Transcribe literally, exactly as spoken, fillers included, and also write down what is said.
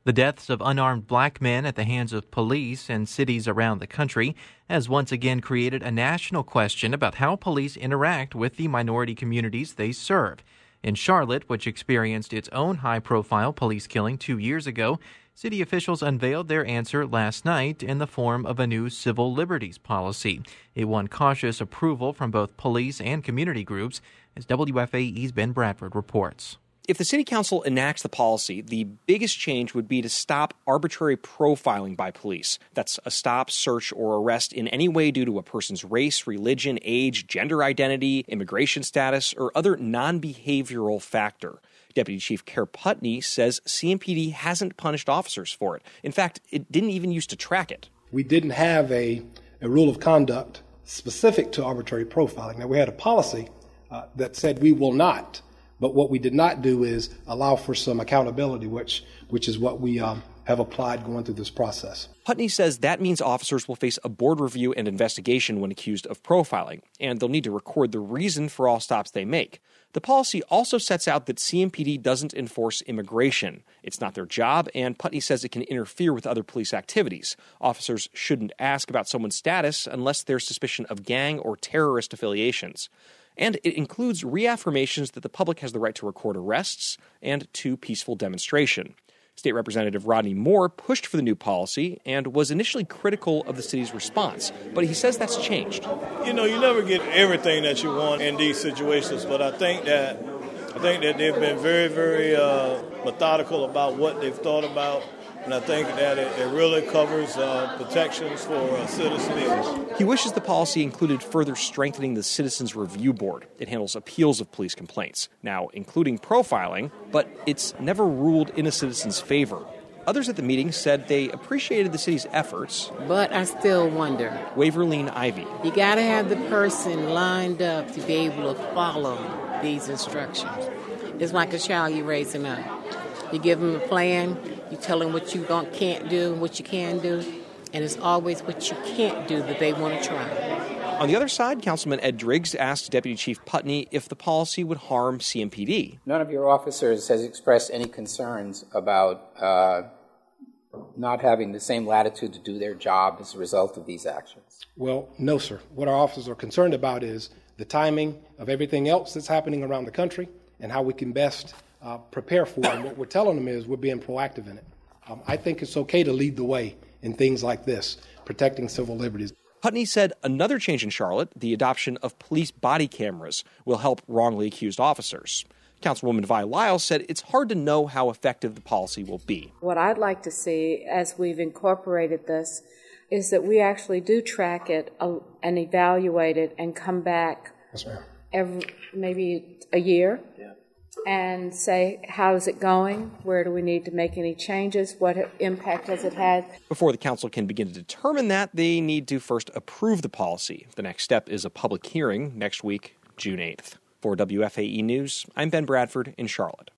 The deaths of unarmed black men at the hands of police in cities around the country has once again created a national question about how police interact with the minority communities they serve. In Charlotte, which experienced its own high-profile police killing two years ago, city officials unveiled their answer last night in the form of a new civil liberties policy. It won cautious approval from both police and community groups, as W F A E's Ben Bradford reports. If the city council enacts the policy, the biggest change would be to stop arbitrary profiling by police. That's a stop, search, or arrest in any way due to a person's race, religion, age, gender identity, immigration status, or other non-behavioral factor. Deputy Chief Kerr Putney says C M P D hasn't punished officers for it. In fact, it didn't even used to track it. We didn't have a, a rule of conduct specific to arbitrary profiling. Now, we had a policy uh, that said we will not. But what we did not do is allow for some accountability, which which is what we um, have applied going through this process. Putney says that means officers will face a board review and investigation when accused of profiling, and they'll need to record the reason for all stops they make. The policy also sets out that C M P D doesn't enforce immigration. It's not their job, and Putney says it can interfere with other police activities. Officers shouldn't ask about someone's status unless there's suspicion of gang or terrorist affiliations. And it includes reaffirmations that the public has the right to record arrests and to peaceful demonstration. State Representative Rodney Moore pushed for the new policy and was initially critical of the city's response, but he says that's changed. You know, you never get everything that you want in these situations, but I think that I think that they've been very, very uh, methodical about what they've thought about. And I think that it, it really covers uh, protections for uh, citizens. He wishes the policy included further strengthening the Citizens Review Board. It handles appeals of police complaints, now including profiling, but it's never ruled in a citizen's favor. Others at the meeting said they appreciated the city's efforts. But I still wonder. Waverleen Ivy. You got to have the person lined up to be able to follow these instructions. It's like a child you're raising up. You give them a plan, you tell them what you don't, can't do, what you can do, and it's always what you can't do that they want to try. On the other side, Councilman Ed Driggs asked Deputy Chief Putney if the policy would harm C M P D. None of your officers has expressed any concerns about uh, not having the same latitude to do their job as a result of these actions. Well, no, sir. What our officers are concerned about is the timing of everything else that's happening around the country and how we can best Uh, prepare for it. And what we're telling them is we're being proactive in it. Um, I think it's okay to lead the way in things like this, protecting civil liberties. Putney said another change in Charlotte, the adoption of police body cameras, will help wrongly accused officers. Councilwoman Vi Lyle said it's hard to know how effective the policy will be. What I'd like to see, as we've incorporated this, is that we actually do track it uh, and evaluate it and come back yes, ma'am. every maybe a year. Yeah. And say, how is it going? Where do we need to make any changes? What impact has it had? Before the council can begin to determine that, they need to first approve the policy. The next step is a public hearing next week, June eighth. For W F A E News, I'm Ben Bradford in Charlotte.